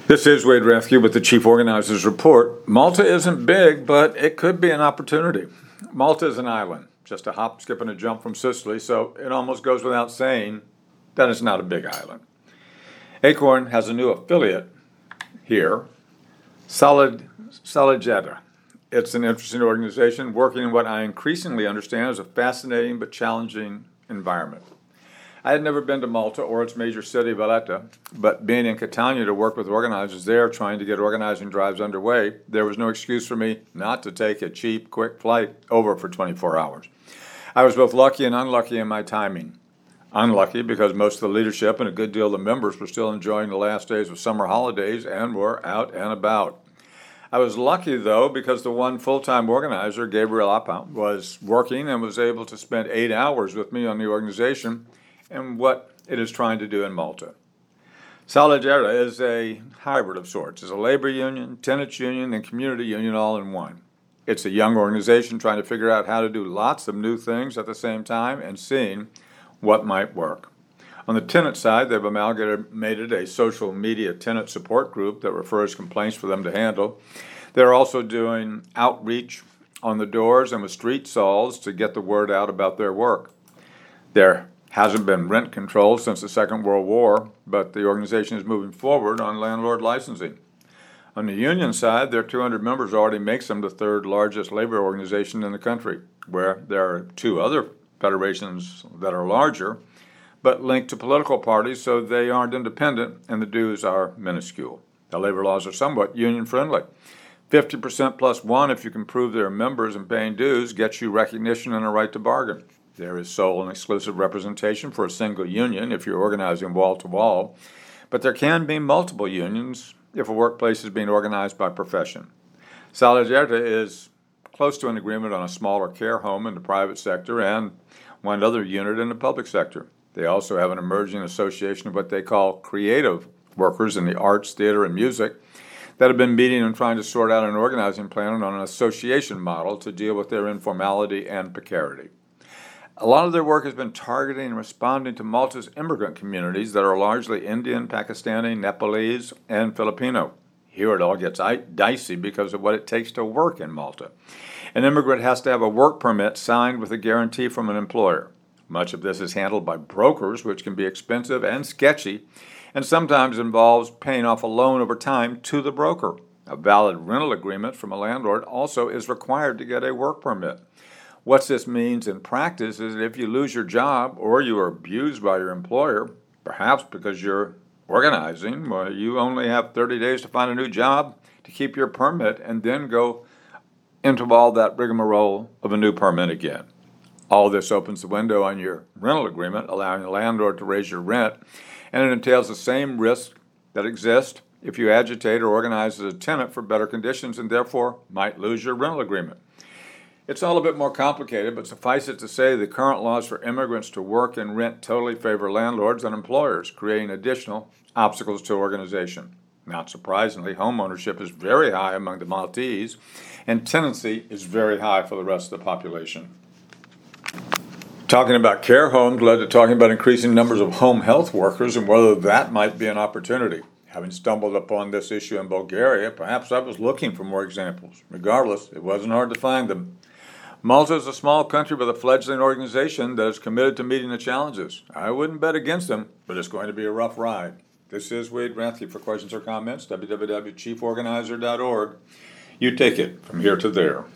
This is Wade Rathke with the Chief Organizer's Report. Malta isn't big, but it could be an opportunity. Malta is an island, just a hop, skip, and a jump from Sicily, so it almost goes without saying that it's not a big island. Acorn has a new affiliate here, Saligeta. It's an interesting organization working in what I increasingly understand is a fascinating but challenging environment. I had never been to Malta or its major city, Valletta, but being in Catania to work with organizers there trying to get organizing drives underway, there was no excuse for me not to take a cheap, quick flight over for 24 hours. I was both lucky and unlucky in my timing. Unlucky because most of the leadership and a good deal of the members were still enjoying the last days of summer holidays and were out and about. I was lucky, though, because the one full-time organizer, Gabriel Appa, was working and was able to spend 8 hours with me on the organization and what it is trying to do in Malta. Saligeta is a hybrid of sorts. It's a labor union, tenants union, and community union all in one. It's a young organization trying to figure out how to do lots of new things at the same time and seeing what might work. On the tenant side, they've amalgamated a social media tenant support group that refers complaints for them to handle. They're also doing outreach on the doors and with street stalls to get the word out about their work. There hasn't been rent control since the Second World War, but the organization is moving forward on landlord licensing. On the union side, their 200 members already makes them the third largest labor organization in the country, where there are two other federations that are larger, but linked to political parties, so they aren't independent, and the dues are minuscule. The labor laws are somewhat union-friendly. 50% plus one, if you can prove they're members and paying dues, gets you recognition and a right to bargain. There is sole and exclusive representation for a single union if you're organizing wall-to-wall, but there can be multiple unions if a workplace is being organized by profession. Saligeta is close to an agreement on a smaller care home in the private sector and one other unit in the public sector. They also have an emerging association of what they call creative workers in the arts, theater, and music that have been meeting and trying to sort out an organizing plan on an association model to deal with their informality and precarity. A lot of their work has been targeting and responding to Malta's immigrant communities that are largely Indian, Pakistani, Nepalese, and Filipino. Here it all gets dicey because of what it takes to work in Malta. An immigrant has to have a work permit signed with a guarantee from an employer. Much of this is handled by brokers, which can be expensive and sketchy, and sometimes involves paying off a loan over time to the broker. A valid rental agreement from a landlord also is required to get a work permit. What this means in practice is that if you lose your job or you are abused by your employer, perhaps because you're organizing, well, you only have 30 days to find a new job to keep your permit and then go into all that rigmarole of a new permit again. All this opens the window on your rental agreement, allowing the landlord to raise your rent, and it entails the same risk that exists if you agitate or organize as a tenant for better conditions and therefore might lose your rental agreement. It's all a bit more complicated, but suffice it to say the current laws for immigrants to work and rent totally favor landlords and employers, creating additional obstacles to organization. Not surprisingly, home ownership is very high among the Maltese, and tenancy is very high for the rest of the population. Talking about care homes led to talking about increasing numbers of home health workers and whether that might be an opportunity. Having stumbled upon this issue in Bulgaria, perhaps I was looking for more examples. Regardless, it wasn't hard to find them. Malta is a small country with a fledgling organization that is committed to meeting the challenges. I wouldn't bet against them, but it's going to be a rough ride. This is Wade Rathke. For questions or comments, www.chieforganizer.org. You take it from here to there.